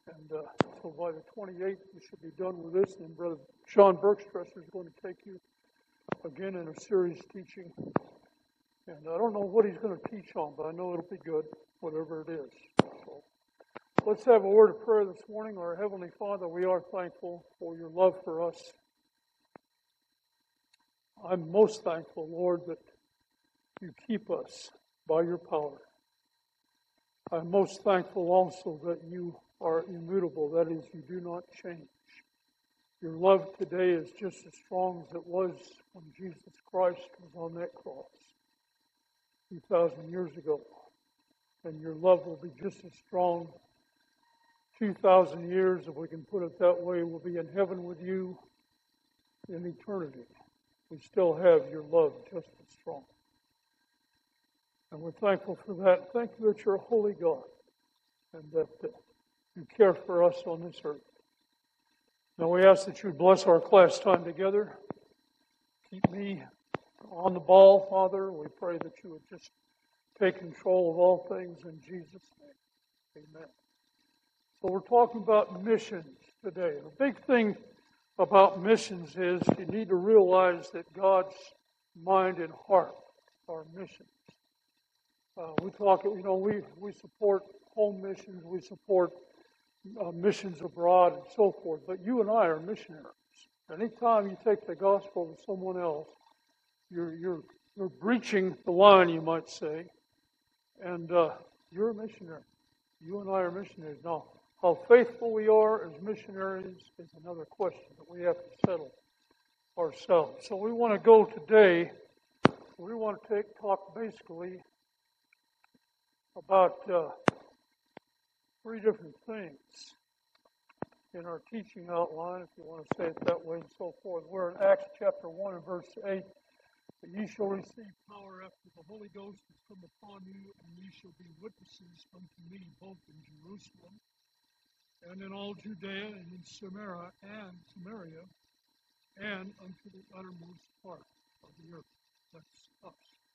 And so by the 28th, we should be done with this. And Brother Sean Bergstresser is going to take you again in a series teaching. And I don't know what he's going to teach on, but I know it'll be good, whatever it is. So let's have a word of prayer this morning. Our Heavenly Father, we are thankful for your love for us. I'm most thankful, Lord, that you keep us by your power. I'm most thankful also that you are immutable. That is, you do not change. Your love today is just as strong as it was when Jesus Christ was on that cross 2,000 years ago. And your love will be just as strong 2,000 years, if we can put it that way. We'll be in heaven with you in eternity. We still have your love just as strong. And we're thankful for that. Thank you that you're a holy God and that you care for us on this earth. Now we ask that you bless our class time together. Keep me on the ball, Father. We pray that you would just take control of all things in Jesus' name. Amen. So we're talking about missions today. The big thing about missions is you need to realize that God's mind and heart are missions. We support home missions, we support missions abroad and so forth, but you and I are missionaries. Anytime you take the gospel to someone else, you're breaching the line, you might say, and you're a missionary. You and I are missionaries. Now, how faithful we are as missionaries is another question that we have to settle ourselves. So we want to go today, we want to talk basically about three different things in our teaching outline, if you want to say it that way and so forth. We're in Acts chapter 1 and verse 8. That ye shall receive power after the Holy Ghost has come upon you, and ye shall be witnesses unto me both in Jerusalem and in all Judea and in Samaria and unto the uttermost part of the earth. That's us.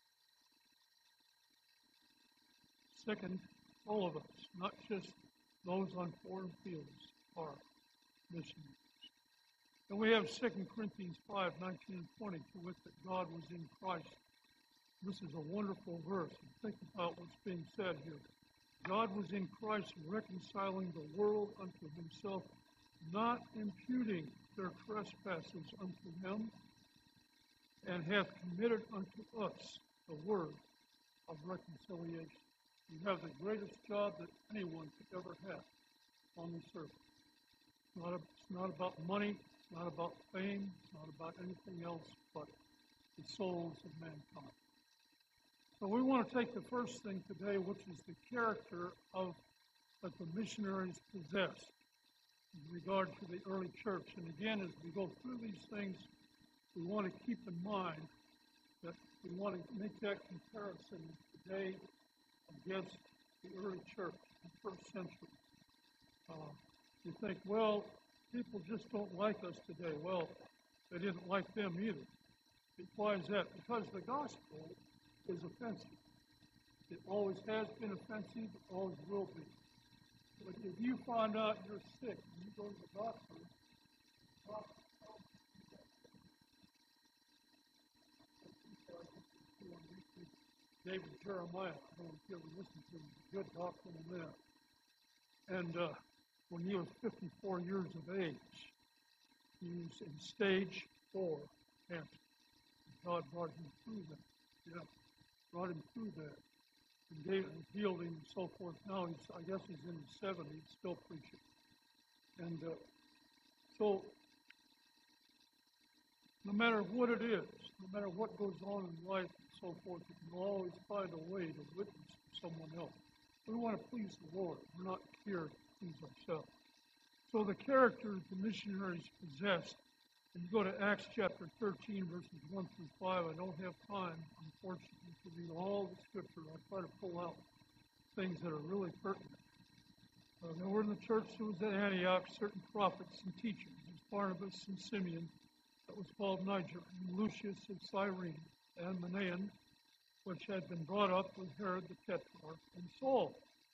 Second, all of us, not just those on foreign fields, are missionaries. And we have 2 Corinthians 5, 19 and 20, to wit that God was in Christ. This is a wonderful verse. Think about what's being said here. God was in Christ reconciling the world unto himself, not imputing their trespasses unto them, and hath committed unto us the word of reconciliation. You have the greatest job that anyone could ever have on this earth. It's not about money, it's not about fame, it's not about anything else but the souls of mankind. So we want to take the first thing today, which is the character that the missionaries possessed in regard to the early church. And again, as we go through these things, we want to keep in mind that we want to make that comparison today against the early church, the first century. You think, well, people just don't like us today. Well, they didn't like them either. Why is that? Because the gospel is offensive. It always has been offensive, it always will be. But if you find out you're sick and you go to the doctor, David Jeremiah, I don't know if you ever listened to him, good doctor on that. And when he was 54 years of age, he was in stage 4 cancer. God brought him through that. Yeah, brought him through that. And David healed him and so forth. Now I guess he's in his 70s, still preaching. And so, no matter what it is, no matter what goes on in life and so forth, you can always find a way to witness to someone else. We want to please the Lord. We're not here to please ourselves. So the characters the missionaries possessed, and you go to Acts chapter 13, verses 1 through 5. I don't have time, unfortunately, to read all the scripture. I try to pull out things that are really pertinent. There were in the church that was at Antioch certain prophets and teachers, as Barnabas and Simeon, that was called Niger, and Lucius of Cyrene, and Manaen, which had been brought up with Herod the Tetrarch, and Saul,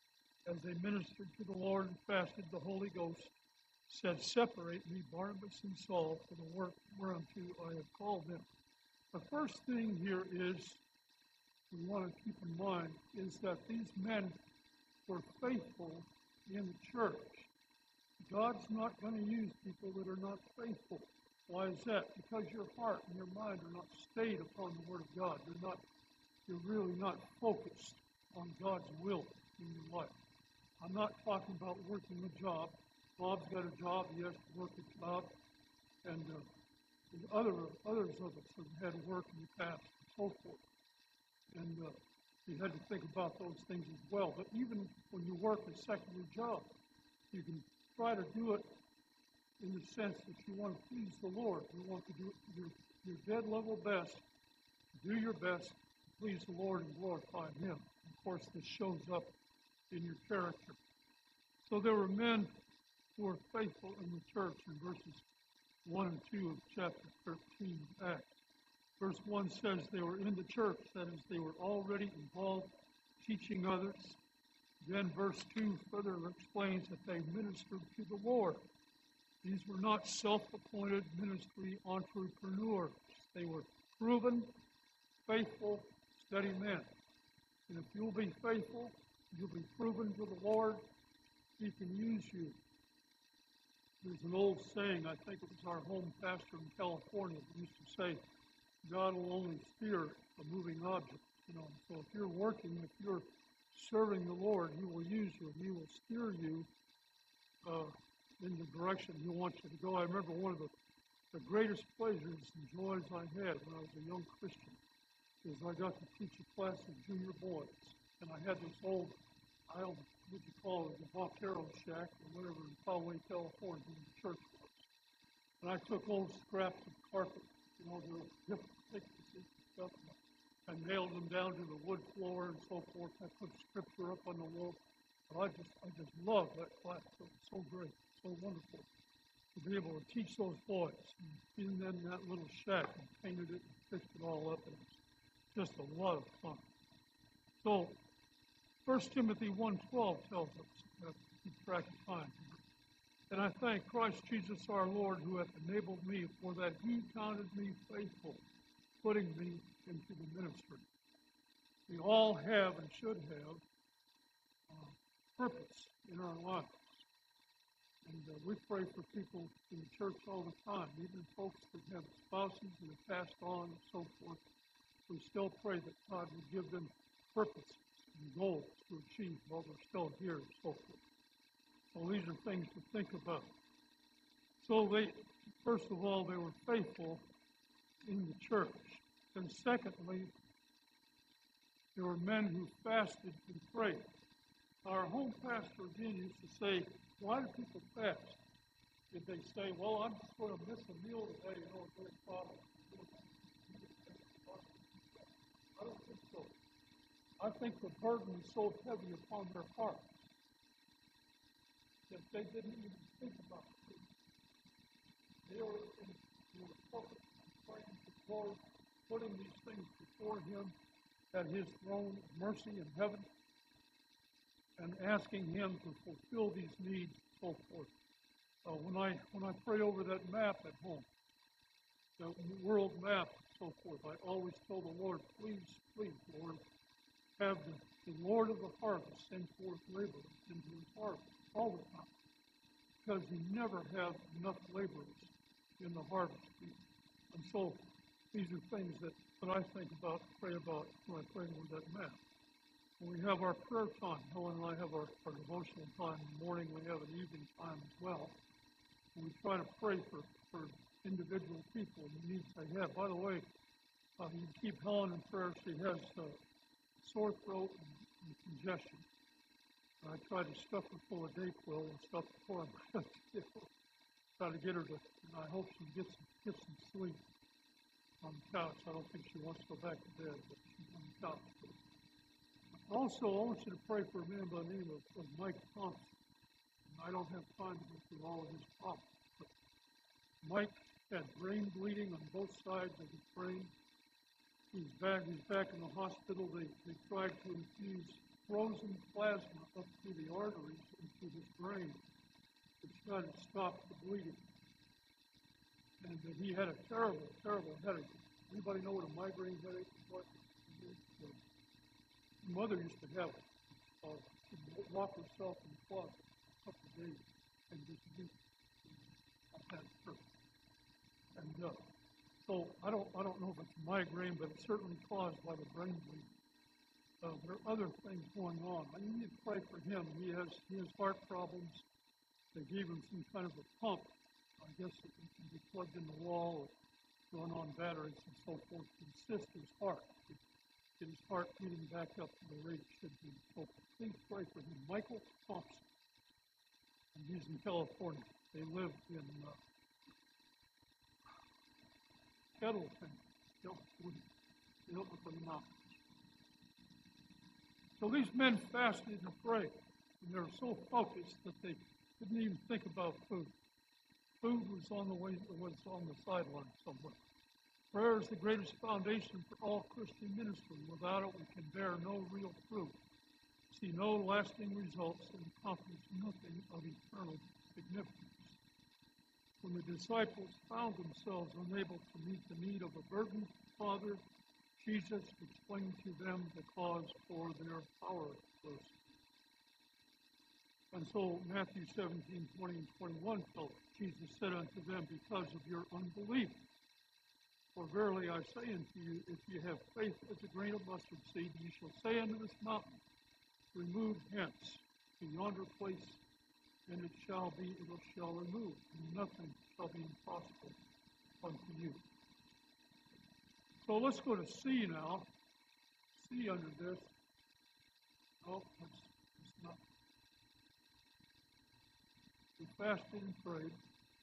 as they ministered to the Lord and fasted, the Holy Ghost said, Separate me, Barnabas and Saul, for the work whereunto I have called them. The first thing here is, we want to keep in mind, is that these men were faithful in the church. God's not going to use people that are not faithful. Why is that? Because your heart and your mind are not stayed upon the Word of God. You're really not focused on God's will in your life. I'm not talking about working a job. Bob's got a job. He has to work a job. And others of us have had to work in the past and so forth. And you had to think about those things as well. But even when you work a secondary job, you can try to do it in the sense that you want to please the Lord. You want to do your dead level best, do your best to please the Lord and glorify Him. Of course, this shows up in your character. So there were men who were faithful in the church in verses 1 and 2 of chapter 13 of Acts. Verse 1 says they were in the church, that is, they were already involved teaching others. Then verse 2 further explains that they ministered to the Lord. These were not self-appointed ministry entrepreneurs. They were proven, faithful, steady men. And if you'll be faithful, you'll be proven to the Lord, He can use you. There's an old saying, I think it was our home pastor in California, that used to say, God will only steer a moving object. So if you're working, if you're serving the Lord, He will use you. He will steer you in the direction He wants you to go. I remember one of the greatest pleasures and joys I had when I was a young Christian is I got to teach a class of junior boys. And I had this old, what you call it, the vaquero shack or whatever in Poway, California, where the church was. And I took old scraps of carpet, the different thicknesses and stuff, and I nailed them down to the wood floor and so forth. I put scripture up on the wall. But I just loved that class. It was so great, so wonderful to be able to teach those boys. And being in that little shack and painted it and fixed it all up. And it was just a lot of fun. So 1 Timothy 1:12 tells us, to keep track of time, and I thank Christ Jesus our Lord, who hath enabled me, for that He counted me faithful, putting me into the ministry. We all have and should have purpose in our lives. And we pray for people in the church all the time, even folks that have spouses and have passed on and so forth. We still pray that God would give them purpose and goals to achieve while they're still here and so forth. So these are things to think about. So first of all, they were faithful in the church. And secondly, there were men who fasted and prayed. Our home pastor again used to say, why do people fast? Did they say, well, I'm just going to miss a meal today, very problem. I don't think so. I think the burden is so heavy upon their hearts that they didn't even think about it. They were focused on praying to the Lord, putting these things before Him at His throne of mercy in heaven, and asking Him to fulfill these needs and so forth. When I pray over that map at home, the world map and so forth, I always tell the Lord, please, Lord, have the Lord of the harvest send forth laborers into His harvest all the time, because you never have enough laborers in the harvest field. And so these are things that I think about, pray about when I pray over that map. When we have our prayer time, Helen and I have our devotional time in the morning. We have an evening time as well. And we try to pray for individual people and the needs they have. By the way, you keep Helen in prayer. She has sore throat and congestion. I try to stuff her full of Dayquil and stuff before I'm try to get her to, and I hope she gets some sleep on the couch. I don't think she wants to go back to bed, but she's on the couch. Also, I want you to pray for a man by the name of Mike Thompson. And I don't have time to go through all of his problems, but Mike had brain bleeding on both sides of his brain. He's back in the hospital. They tried to infuse frozen plasma up through the arteries into his brain to try to stop the bleeding. And he had a terrible, terrible headache. Anybody know what a migraine headache is like? My mother used to have it. She'd lock herself in the closet a couple of days and just weep. I had her. And so I don't know if it's a migraine, but it's certainly caused by the brain bleeding. There are other things going on. I need to pray for him. He has heart problems. They gave him some kind of a pump. I guess it can be plugged in the wall or run on batteries and so forth to assist his heart. Get his heart beating back up to the rate it should be. So please pray for him. Michael Thompson. And he's in California. They live in Kettleton. They don't look at the mountains. So these men fasted and prayed, and they were so focused that they didn't even think about food. Food was on the sideline somewhere. Prayer is the greatest foundation for all Christian ministry. Without it, we can bear no real fruit, see no lasting results, and accomplish nothing of eternal significance. When the disciples found themselves unable to meet the need of a burdened father, Jesus explained to them the cause for their powerlessness. And so Matthew 17:20 and 21 tells us, Jesus said unto them, because of your unbelief. For verily I say unto you, if you have faith as a grain of mustard seed, you shall say unto this mountain, remove hence to yonder place, and it shall remove, and nothing shall be impossible unto you. So let's go to C now. C under this. Oh, it's not. We fasted and prayed.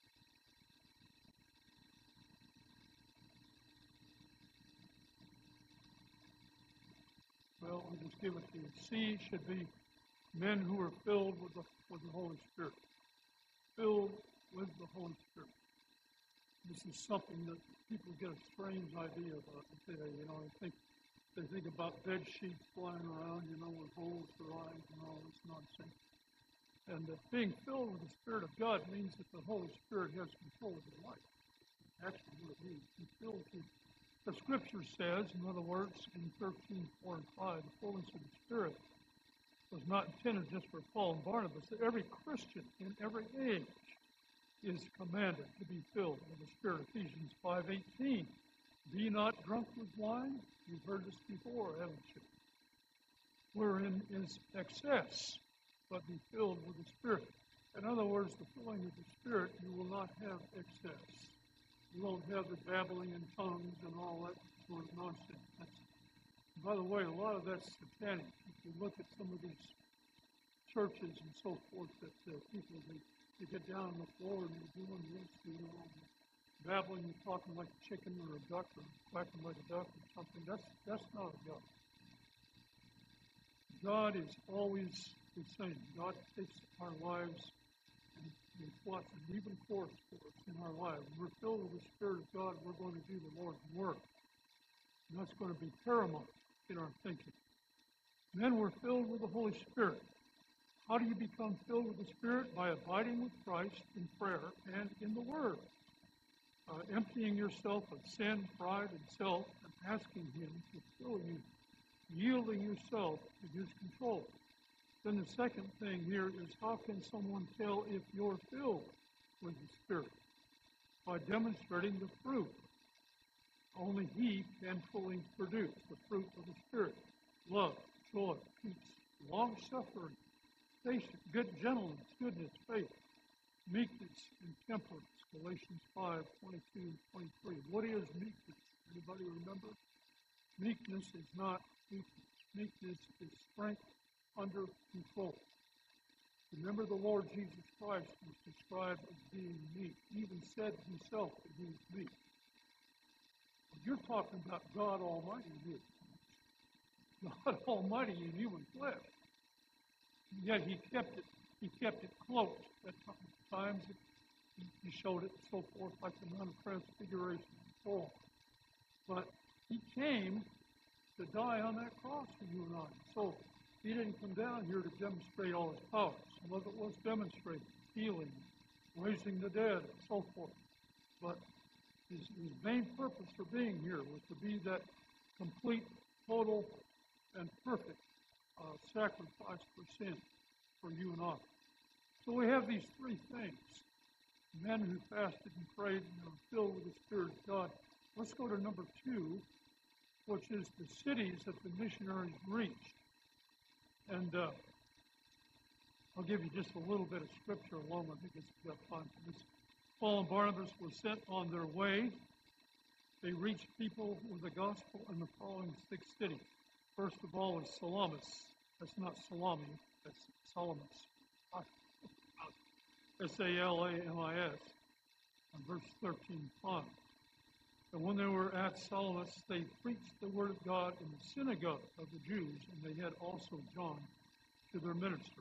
Well, I'll just give it to you. C should be men who are filled with the Holy Spirit. Filled with the Holy Spirit. This is something that people get a strange idea about today. They think about bed sheets flying around, with holes for eyes and all this nonsense. And being filled with the Spirit of God means that the Holy Spirit has control of your life. Actually, what it means. He's filled with the Scripture says, in other words, in 13:4 and 5, the fullness of the Spirit was not intended just for Paul and Barnabas. That every Christian in every age is commanded to be filled with the Spirit. Ephesians 5:18. Be not drunk with wine. You've heard this before, haven't you? Wherein is excess, but be filled with the Spirit. In other words, the filling of the Spirit, you will not have excess. You won't have the babbling in tongues and all that sort of nonsense. By the way, a lot of that's satanic. If you look at some of these churches and so forth, that people, they get down on the floor and they're doing this, babbling and talking like a chicken or a duck or quacking like a duck or something. That's not of God. God is always the same. God takes our lives and He plots an even course for us in our lives. When we're filled with the Spirit of God, we're going to do the Lord's work. And that's going to be paramount in our thinking. And then we're filled with the Holy Spirit. How do you become filled with the Spirit? By abiding with Christ in prayer and in the Word. Emptying yourself of sin, pride, and self, and asking Him to fill you, yielding yourself to His control. Then the second thing here is, how can someone tell if you're filled with the Spirit? By demonstrating the fruit. Only He can fully produce the fruit of the Spirit. Love, joy, peace, long-suffering, patience, good gentleness, goodness, faith, meekness, and temperance. Galatians 5:22 and 23. What is meekness? Anybody remember? Meekness is not weakness. Meekness is strength under control. Remember, the Lord Jesus Christ was described as being meek. He even said Himself that He was meek. You're talking about God Almighty here. God Almighty in human flesh. And yet He kept it close. At times He showed it and so forth, like the Mount of Transfiguration and so on. But He came to die on that cross for you and I. So He didn't come down here to demonstrate all his powers. Some of it was demonstrated, healing, raising the dead, and so forth. But his main purpose for being here was to be that complete, total, and perfect sacrifice for sin for you and I. So we have these three things. Men who fasted and prayed and were filled with the Spirit of God. Let's go to number 2, which is the cities that the missionaries reached. And I'll give you just a little bit of scripture along. I think it's got time for this. Paul and Barnabas were sent on their way. They reached people with the gospel in the following 6 cities. First of all is Salamis. That's not salami, that's Salamis. S-A-L-A-M-I-S. And verse 13:5. And when they were at Salamis, they preached the word of God in the synagogue of the Jews, and they had also John to their ministry.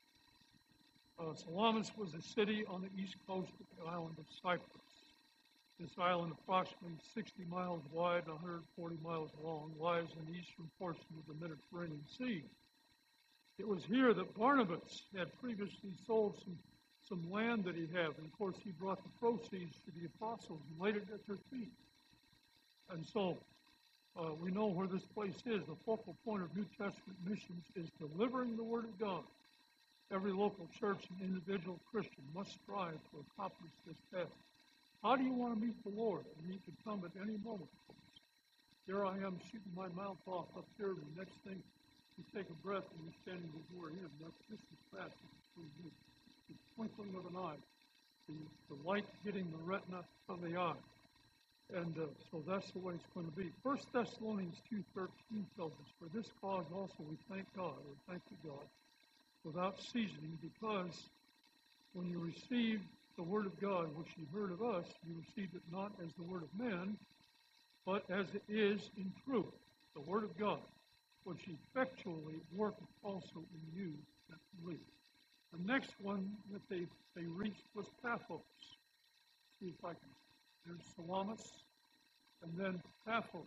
Salamis was a city on the east coast of the island of Cyprus. This island, approximately 60 miles wide and 140 miles long, lies in the eastern portion of the Mediterranean Sea. It was here that Barnabas had previously sold some land that he had, and of course he brought the proceeds to the apostles and laid it at their feet. And so we know where this place is. The focal point of New Testament missions is delivering the Word of God. Every local church and individual Christian must strive to accomplish this task. How do you want to meet the Lord? And He can come at any moment. Here I am shooting my mouth off up here, and the next thing you take a breath and you're standing before Him. That's just as fast as it's going to do. The twinkling of an eye, the light hitting the retina of the eye. And so that's the way it's going to be. 1 Thessalonians 2:13 tells us, for this cause also we thank God, or thank you God, without ceasing, because when you received the word of God, which you heard of us, you received it not as the word of men, but as it is in truth, the word of God, which effectually worketh also in you that believe. The next one that they reached was Paphos. See if I can. There's Salamis, and then Paphos.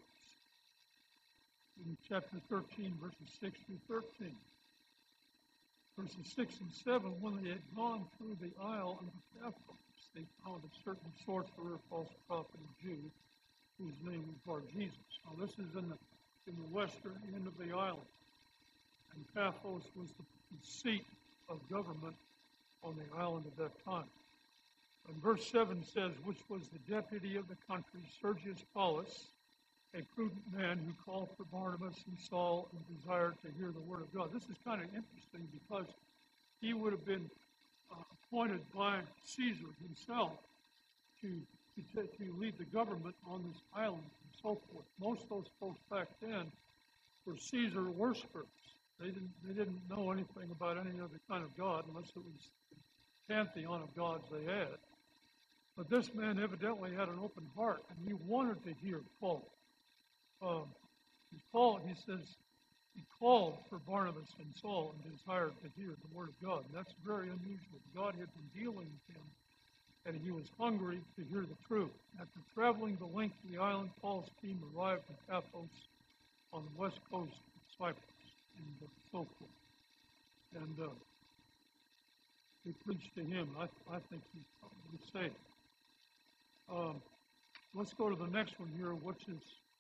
In chapter 13, verses 6 through 13. Verses 6 and 7, when they had gone through the isle of Paphos, they found a certain sorcerer, false prophet, and Jew, whose name was Bar-Jesus. Now this is in the western end of the island. And Paphos was the seat of government on the island at that time. And verse 7 says, which was the deputy of the country, Sergius Paulus, a prudent man who called for Barnabas and Saul and desired to hear the word of God. This is kind of interesting because he would have been appointed by Caesar himself to lead the government on this island and so forth. Most of those folks back then were Caesar worshipers. They didn't know anything about any other kind of God unless it was the pantheon of gods they had. But this man evidently had an open heart, and he wanted to hear Paul. He says, he called for Barnabas and Saul and desired to hear the word of God. And that's very unusual. God had been dealing with him, and he was hungry to hear the truth. After traveling the length of the island, Paul's team arrived in Paphos on the west coast of Cyprus and so forth. And they preached to him. I think he's probably saved. Let's go to the next one here, which is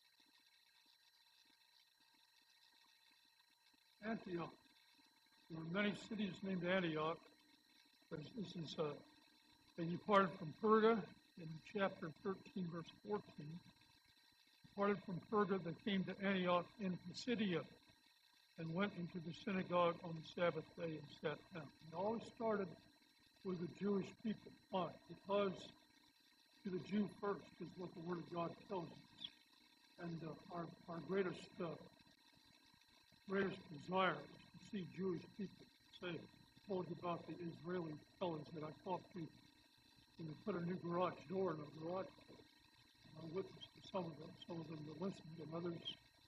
Antioch. There are many cities named Antioch. This is they departed from Perga in chapter 13, verse 14. Departed from Perga, they came to Antioch in Pisidia and went into the synagogue on the Sabbath day and sat down. It always started with the Jewish people. Why? Because to the Jew first is what the Word of God tells us. And our greatest desire is to see Jewish people saved. I told you about the Israeli fellows that I talked to when they put a new garage door in a garage place. I witnessed to some of them. Some of them that listened, and others,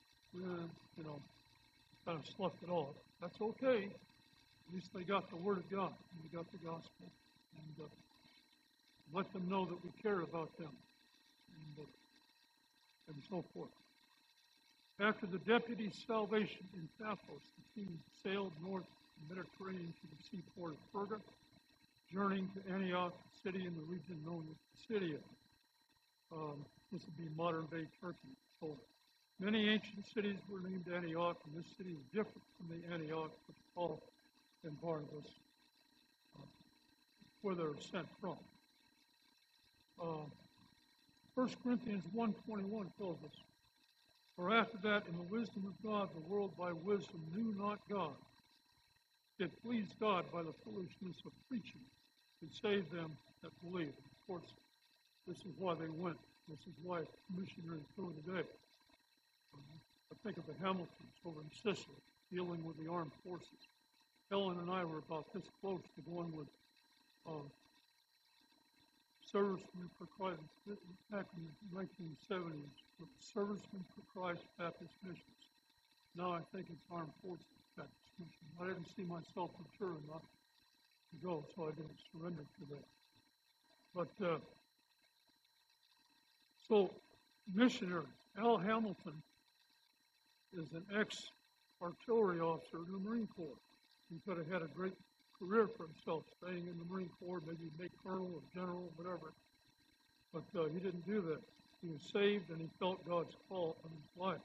kind of sloughed it off. That's okay. At least they got the Word of God, and they got the gospel. And let them know that we care about them, and so forth. After the deputy's salvation in Paphos, the king sailed north to the Mediterranean to the seaport of Perga, journeying to Antioch, a city in the region known as Pisidia. This would be modern-day Turkey. So many ancient cities were named Antioch, and this city is different from the Antioch which Paul and Barnabas, where they were sent from. 1 Corinthians 1:21 tells us, "For after that, in the wisdom of God, the world by wisdom knew not God. It pleased God by the foolishness of preaching to save them that believe." Of course, this is why they went. This is why missionaries go today. I think of the Hamiltons over in Sicily, dealing with the armed forces. Helen and I were about this close to going with Servicemen for Christ back in the 1970s, with Servicemen for Christ Baptist Missions. Now I think it's Armed Forces Baptist Mission. I didn't see myself mature enough to go, so I didn't surrender to that. But so missionaries. Al Hamilton is an ex-artillery officer in the Marine Corps. He could have had a great career for himself, staying in the Marine Corps, maybe make colonel or general, whatever. But he didn't do that. He was saved, and he felt God's call on his life.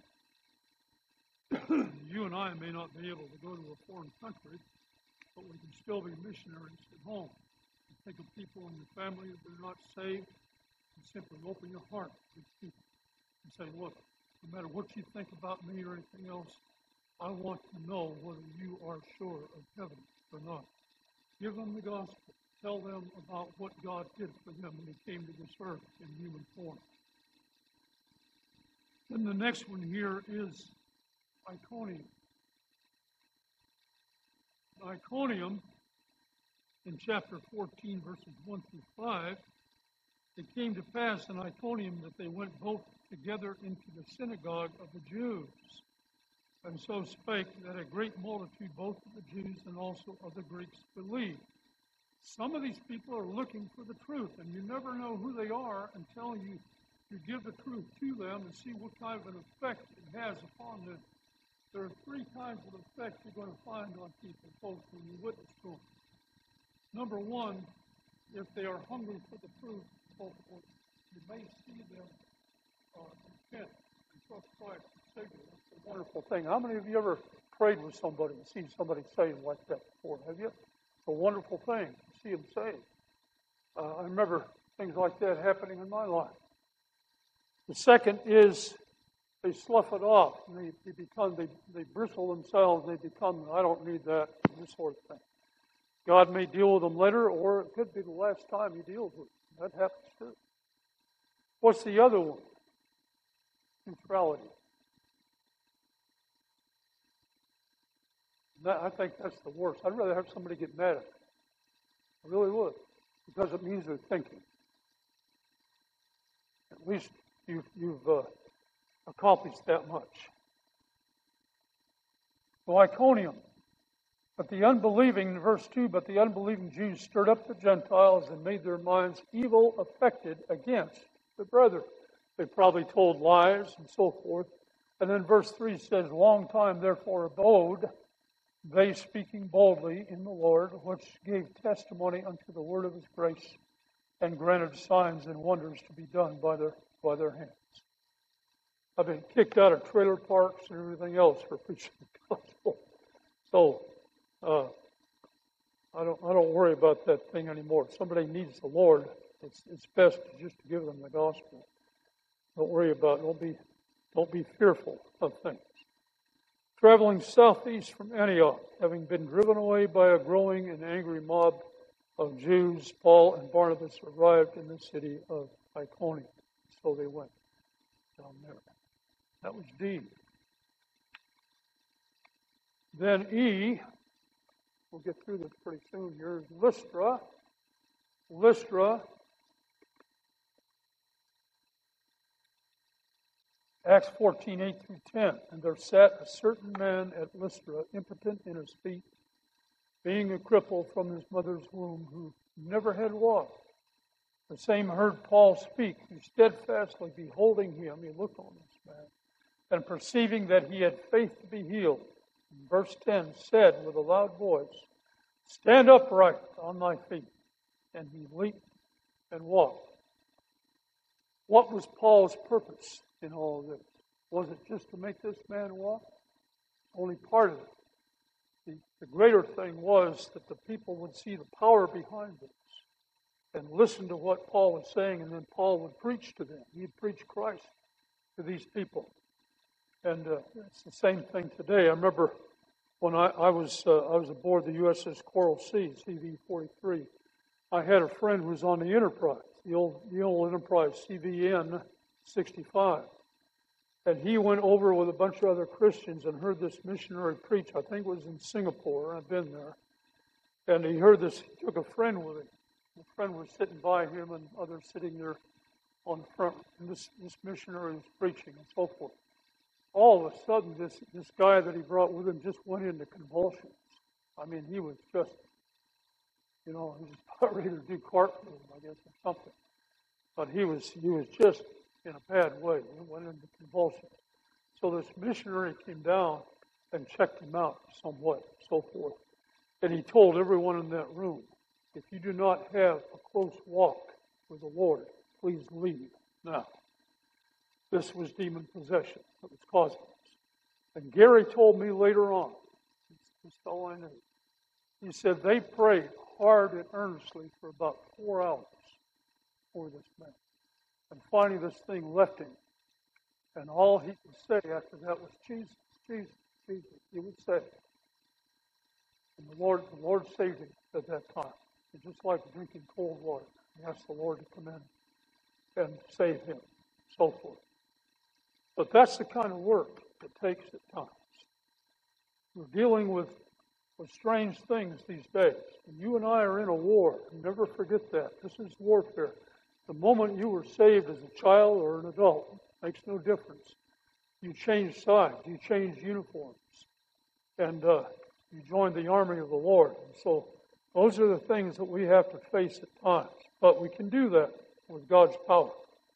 You and I may not be able to go to a foreign country, but we can still be missionaries at home. You think of people in your family that are not saved, and simply open your heart to these people and say, "Look, no matter what you think about me or anything else, I want to know whether you are sure of heaven or not." Give them the gospel. Tell them about what God did for them when he came to this earth in human form. Then the next one here is Iconium. Iconium, in chapter 14, verses 1 through 5, it came to pass in Iconium that they went both together into the synagogue of the Jews, and so spake that a great multitude both of the Jews and also of the Greeks believed. Some of these people are looking for the truth, and you never know who they are until you give the truth to them and see what kind of an effect it has upon them. There are three kinds of effects you're going to find on people, folks, when you witness to them. Number one, if they are hungry for the truth, folks, you may see them repent and trust Christ as Savior. It's a wonderful thing. How many of you ever prayed with somebody and seen somebody saved like that before? Have you? It's a wonderful thing to see them saved. I remember things like that happening in my life. The second is they slough it off. And they bristle themselves. They become, "I don't need that," this sort of thing. God may deal with them later, or it could be the last time he deals with them. That happens too. What's the other one? Neutrality. I think that's the worst. I'd rather have somebody get mad at me. I really would, because it means they're thinking. At least you've accomplished that much. So Iconium. But the unbelieving, verse 2, but the unbelieving Jews stirred up the Gentiles and made their minds evil affected against the brethren. They probably told lies and so forth. And then verse 3 says, "Long time therefore abode they speaking boldly in the Lord, which gave testimony unto the word of his grace, and granted signs and wonders to be done by their hands." I've been kicked out of trailer parks and everything else for preaching the gospel. So I don't worry about that thing anymore. If somebody needs the Lord, it's best just to give them the gospel. Don't worry about it. Don't be fearful of things. Traveling southeast from Antioch, having been driven away by a growing and angry mob of Jews, Paul and Barnabas arrived in the city of Iconium. So they went down there. That was D. Then E, we'll get through this pretty soon here, is Lystra. Lystra, Acts 14, 8 through 10. "And there sat a certain man at Lystra, impotent in his feet, being a cripple from his mother's womb, who never had walked. The same heard Paul speak, who steadfastly beholding him," he looked on this man, and perceiving that he had faith to be healed, verse 10 said with a loud voice, "Stand upright on thy feet." And he leaped and walked. What was Paul's purpose in all of this? Was it just to make this man walk? Only part of it. The greater thing was that the people would see the power behind this and listen to what Paul was saying, and then Paul would preach to them. He'd preach Christ to these people. And it's the same thing today. I remember when I was aboard the USS Coral Sea, CV-43. I had a friend who was on the Enterprise, the old Enterprise, CVN 65. And he went over with a bunch of other Christians and heard this missionary preach. I think it was in Singapore. I've been there. And he heard this. He took a friend with him. The friend was sitting by him and others sitting there on the front. And this missionary was preaching and so forth. All of a sudden, this guy that he brought with him just went into convulsions. I mean, he was just, he was about ready to do cartwheels, I guess, or something. But he was just in a bad way. He went into convulsions. So this missionary came down and checked him out somewhat, so forth. And he told everyone in that room, if you do not have a close walk with the Lord, please leave now. This was demon possession that was causing this. And Gary told me later on, that's all I knew. He said they prayed hard and earnestly for about 4 hours for this man. And finally this thing left him. And all he could say after that was, Jesus, Jesus, Jesus. He would say. And the Lord saved him at that time. It's just like drinking cold water. He asked the Lord to come in and save him, so forth. But that's the kind of work it takes at times. We're dealing with strange things these days. And you and I are in a war. Never forget that. This is warfare. The moment you were saved as a child or an adult makes no difference. You change sides. You change uniforms. And you join the army of the Lord. And so those are the things that we have to face at times. But we can do that with God's power.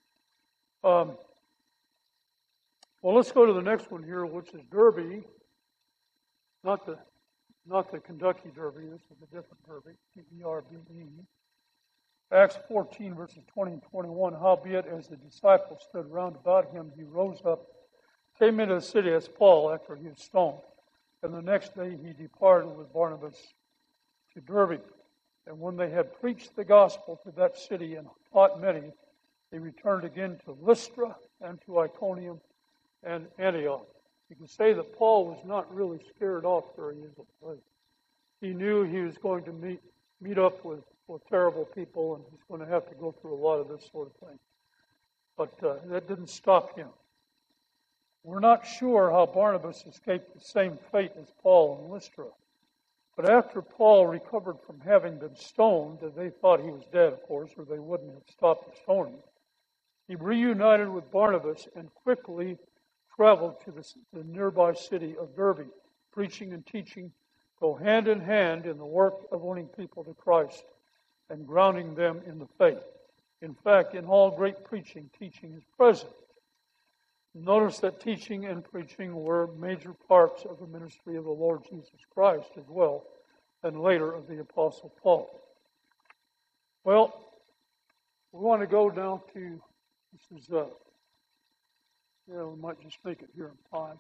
Well, let's go to the next one here, which is Derby. Not the Kentucky Derby. This is a different Derby. Derbe. Acts 14, verses 20 and 21. Howbeit, as the disciples stood round about him, he rose up, came into the city as Paul after he was stoned. And the next day he departed with Barnabas to Derbe. And when they had preached the gospel to that city and taught many, they returned again to Lystra and to Iconium and Antioch. You can say that Paul was not really scared off very easily. He knew he was going to meet up with terrible people, and he's going to have to go through a lot of this sort of thing. But that didn't stop him. We're not sure how Barnabas escaped the same fate as Paul in Lystra. But after Paul recovered from having been stoned, and they thought he was dead, of course, or they wouldn't have stopped the stoning, he reunited with Barnabas and quickly traveled to the nearby city of Derbe. Preaching and teaching go hand in hand in the work of winning people to Christ and grounding them in the faith. In fact, in all great preaching, teaching is present. Notice that teaching and preaching were major parts of the ministry of the Lord Jesus Christ as well, and later of the Apostle Paul. Well, we want to go down to, this is, we might just make it here in time.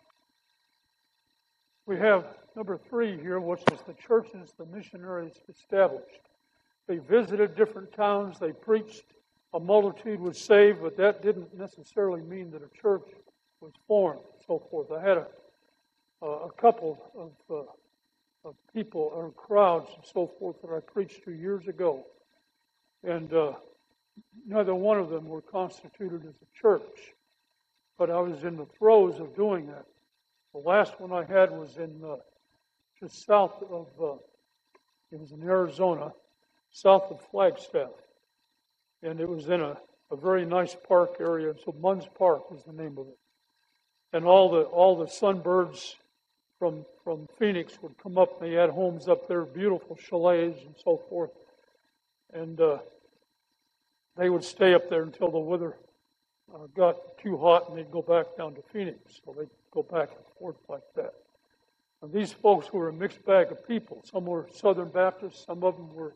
We have number 3 here, which is the churches the missionaries established. They visited different towns, they preached, a multitude was saved, but that didn't necessarily mean that a church was formed, and so forth. I had a couple of people or crowds and so forth that I preached 2 years ago, and neither one of them were constituted as a church, but I was in the throes of doing that. The last one I had was in just south of, it was in Arizona, south of Flagstaff, and it was in a very nice park area. So Munns Park was the name of it. And all the sunbirds from Phoenix would come up. They had homes up there, beautiful chalets and so forth. And they would stay up there until the weather got too hot and they'd go back down to Phoenix. So they'd go back and forth like that. And these folks were a mixed bag of people. Some were Southern Baptists. Some of them were,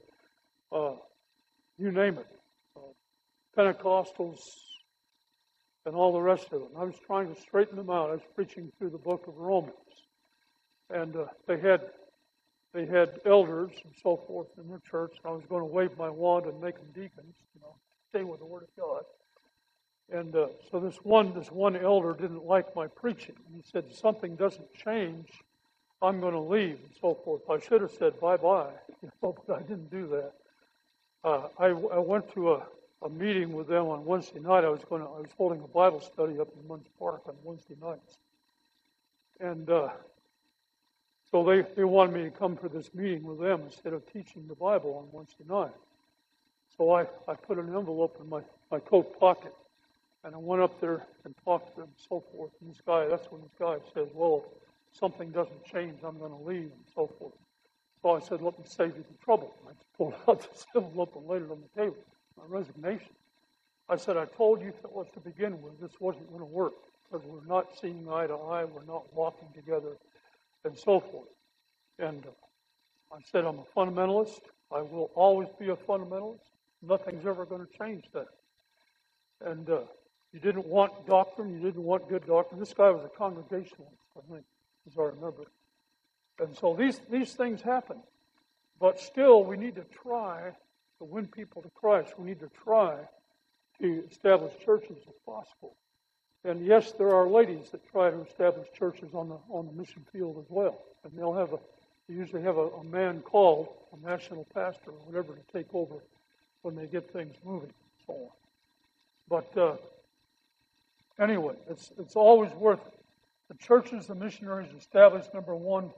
you name it, Pentecostals and all the rest of them. I was trying to straighten them out. I was preaching through the book of Romans. And they had elders and so forth in their church. And I was going to wave my wand and make them deacons, stay with the Word of God. And so this one elder didn't like my preaching. He said, something doesn't change, I'm going to leave, and so forth. I should have said bye-bye, but I didn't do that. I went to a meeting with them on Wednesday night. I was holding a Bible study up in Munns Park on Wednesday nights. And so they wanted me to come for this meeting with them instead of teaching the Bible on Wednesday night. So I put an envelope in my coat pocket, and I went up there and talked to them and so forth. And that's when this guy says, well, if something doesn't change, I'm going to leave and so forth. So I said, let me save you the trouble. I pulled out this envelope and laid it on the table, my resignation. I said, I told you to begin with, this wasn't going to work because we're not seeing eye to eye, we're not walking together, and so forth. And I said, I'm a fundamentalist. I will always be a fundamentalist. Nothing's ever going to change that. And you didn't want doctrine. You didn't want good doctrine. This guy was a Congregationalist, I think, as I remember. And so these things happen. But still, we need to try to win people to Christ. We need to try to establish churches if possible. And yes, there are ladies that try to establish churches on the mission field as well. And they usually have a man called, a national pastor or whatever, to take over when they get things moving and so on. But anyway, it's always worth it. The churches the missionaries established, number one,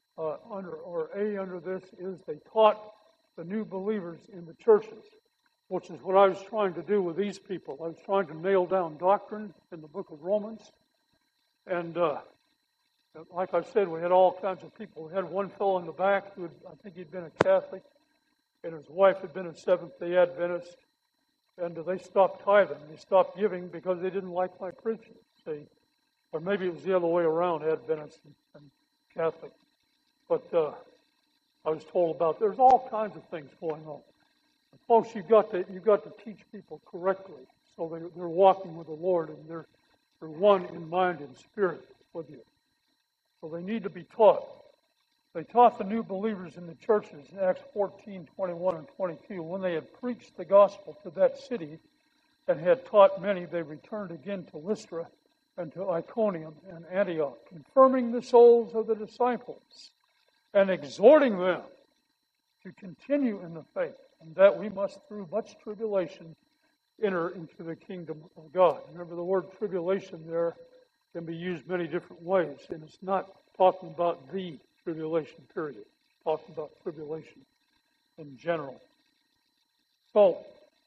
under this is they taught the new believers in the churches, which is what I was trying to do with these people. I was trying to nail down doctrine in the book of Romans. And like I said, we had all kinds of people. We had one fellow in the back who I think he'd been a Catholic, and his wife had been a Seventh-day Adventist. And they stopped tithing. They stopped giving because they didn't like my preaching. See? Or maybe it was the other way around, Adventist and Catholic. But I was told about there's all kinds of things going on. And folks, you've got to teach people correctly so they're walking with the Lord and they're one in mind and spirit with you. So they need to be taught. They taught the new believers in the churches in Acts 14, 21, and 22. When they had preached the gospel to that city and had taught many, they returned again to Lystra and to Iconium and Antioch, confirming the souls of the disciples and exhorting them to continue in the faith, and that we must, through much tribulation, enter into the kingdom of God. Remember, the word tribulation there can be used many different ways, and it's not talking about the tribulation period. It's talking about tribulation in general. So,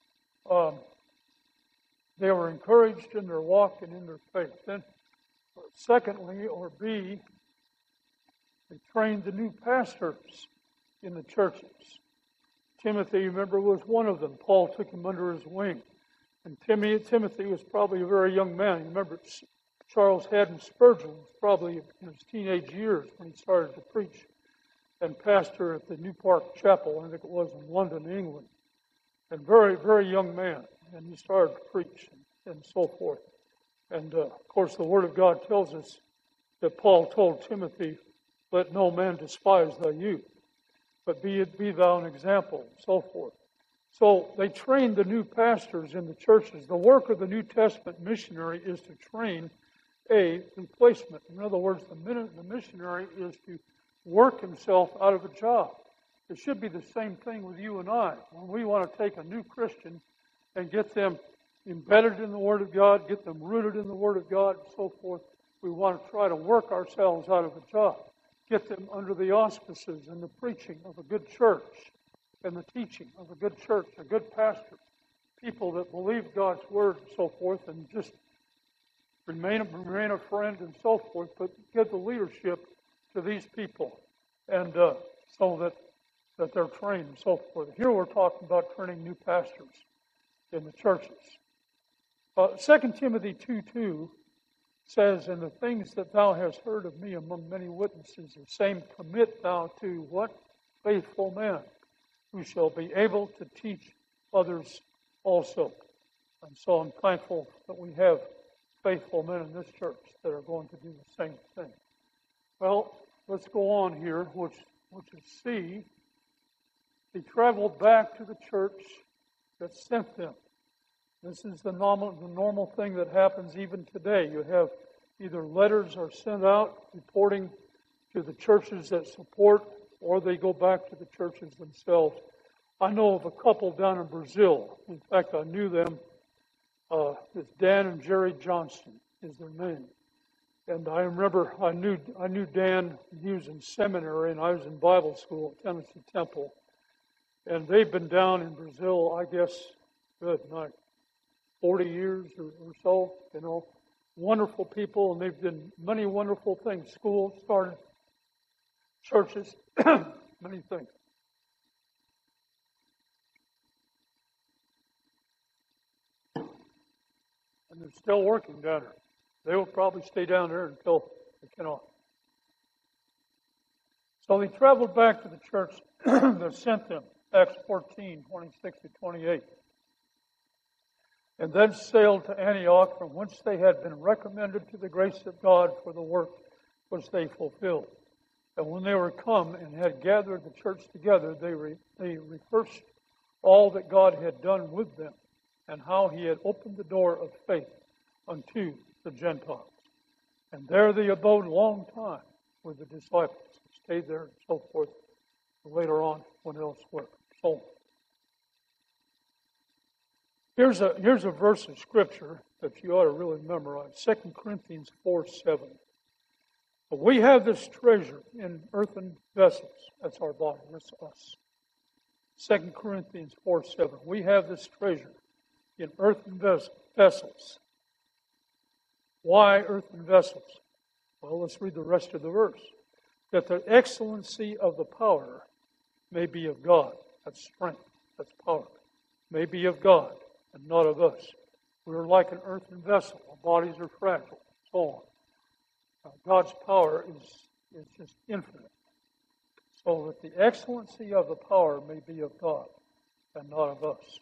they were encouraged in their walk and in their faith. Then, secondly, or B, they trained the new pastors in the churches. Timothy, remember, was one of them. Paul took him under his wing. And Timothy was probably a very young man. You remember, Charles Haddon Spurgeon was probably in his teenage years when he started to preach and pastor at the New Park Chapel, I think it was in London, England. And very, very young man. And he started to preach and so forth. And, of course, the Word of God tells us that Paul told Timothy, let no man despise thy youth, but be thou an example, and so forth. So they trained the new pastors in the churches. The work of the New Testament missionary is to train a replacement. In other words, the missionary is to work himself out of a job. It should be the same thing with you and I. When we want to take a new Christian and get them embedded in the Word of God, get them rooted in the Word of God, and so forth, we want to try to work ourselves out of a job. Get them under the auspices and the preaching of a good church and the teaching of a good church, a good pastor, people that believe God's Word and so forth, and just remain a friend and so forth, but give the leadership to these people and so that they're trained and so forth. Here we're talking about training new pastors in the churches. 2 Timothy 2:2 says, "And the things that thou hast heard of me among many witnesses, the same commit thou to" what? "Faithful men, who shall be able to teach others also." And so I'm thankful that we have faithful men in this church that are going to do the same thing. Well, let's go on here, which is C. He traveled back to the church that sent them. This is the normal thing that happens even today. You have either letters are sent out reporting to the churches that support, or they go back to the churches themselves. I know of a couple down in Brazil. In fact, I knew them. It's Dan and Jerry Johnston is their name. And I remember I knew Dan. He was in seminary, and I was in Bible school at Tennessee Temple. And they've been down in Brazil, I guess, good night, 40 years or so. You know, wonderful people, and they've done many wonderful things. Schools started, churches, many things. And they're still working down there. They will probably stay down there until they cannot. So they traveled back to the church that sent them, Acts 14:26-28. And then sailed to Antioch, from whence they had been recommended to the grace of God for the work which they fulfilled. And when they were come and had gathered the church together, they rehearsed all that God had done with them, and how he had opened the door of faith unto the Gentiles. And there they abode a long time with the disciples, stayed there and so forth. Later on, went elsewhere. So here's a verse of Scripture that you ought to really memorize. 2 Corinthians 4:7. But we have this treasure in earthen vessels. That's our body. That's us. 2 Corinthians 4:7. We have this treasure in earthen vessels. Why earthen vessels? Well, let's read the rest of the verse. That the excellency of the power may be of God. That's strength. That's power. May be of God and not of us. We're like an earthen vessel. Our bodies are fragile. So on. God's power is just infinite. So that the excellency of the power may be of God and not of us.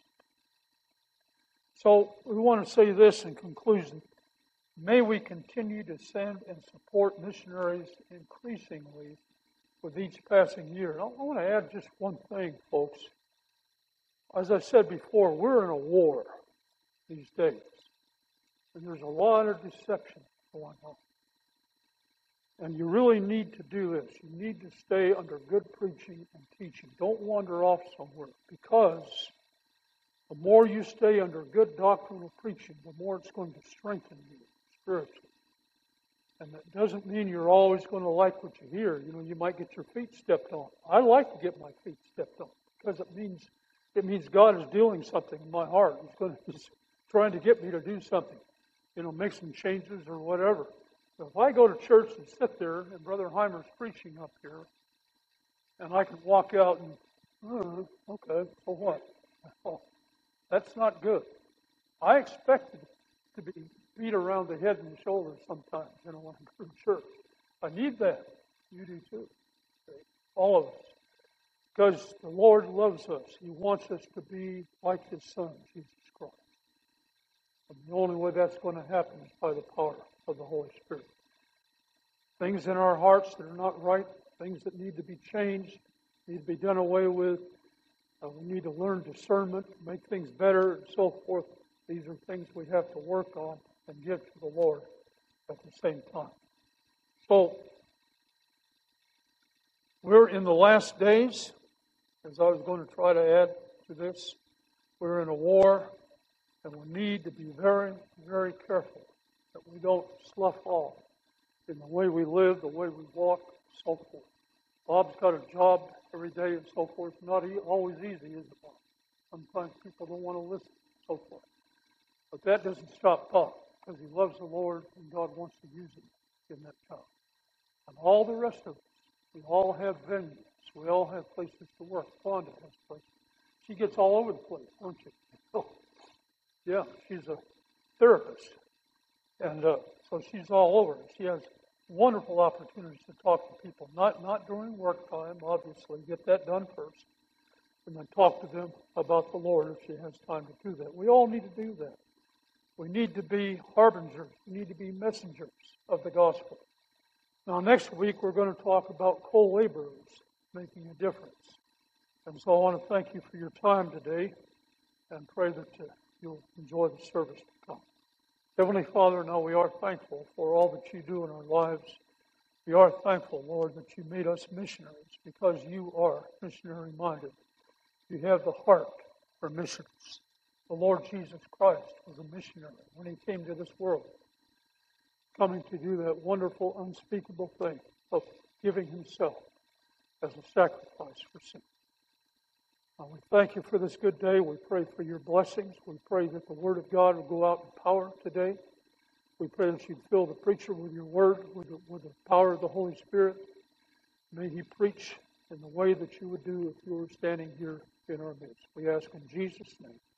So we want to say this in conclusion. May we continue to send and support missionaries increasingly with each passing year. I want to add just one thing, folks. As I said before, we're in a war these days. And there's a lot of deception going on. And you really need to do this. You need to stay under good preaching and teaching. Don't wander off somewhere, because the more you stay under good doctrinal preaching, the more it's going to strengthen you spiritually. And that doesn't mean you're always going to like what you hear. You know, you might get your feet stepped on. I like to get my feet stepped on because it means God is doing something in my heart. He's trying to get me to do something. You know, make some changes or whatever. So if I go to church and sit there and Brother Heimer's preaching up here, and I can walk out and, okay, so what? Oh, that's not good. I expected to be beat around the head and the shoulders sometimes, you know, when I go to church. I need that. You do too. Okay? All of us. Because the Lord loves us. He wants us to be like His Son, Jesus Christ. And the only way that's going to happen is by the power of the Holy Spirit. Things in our hearts that are not right, things that need to be changed, need to be done away with. We need to learn discernment, make things better, and so forth. These are things we have to work on and give to the Lord at the same time. So, we're in the last days, as I was going to try to add to this. We're in a war, and we need to be very, very careful that we don't slough off in the way we live, the way we walk, and so forth. Bob's got a job every day and so forth. Not always easy, is it? Sometimes people don't want to listen and so forth. But that doesn't stop Bob, because he loves the Lord and God wants to use him in that job. And all the rest of us, we all have venues. We all have places to work. Fonda has places. She gets all over the place, don't she? Oh, yeah, she's a therapist. And so she's all over it. She has wonderful opportunities to talk to people, not during work time, obviously. Get that done first. And then talk to them about the Lord if she has time to do that. We all need to do that. We need to be harbingers. We need to be messengers of the gospel. Now, next week, we're going to talk about co-laborers making a difference. And so I want to thank you for your time today and pray that you'll enjoy the service to come. Heavenly Father, now we are thankful for all that you do in our lives. We are thankful, Lord, that you made us missionaries because you are missionary-minded. You have the heart for missions. The Lord Jesus Christ was a missionary when he came to this world, coming to do that wonderful, unspeakable thing of giving himself as a sacrifice for sin. Now, we thank you for this good day. We pray for your blessings. We pray that the Word of God will go out in power today. We pray that you'd fill the preacher with your Word, with the power of the Holy Spirit. May he preach in the way that you would do if you were standing here in our midst. We ask in Jesus' name.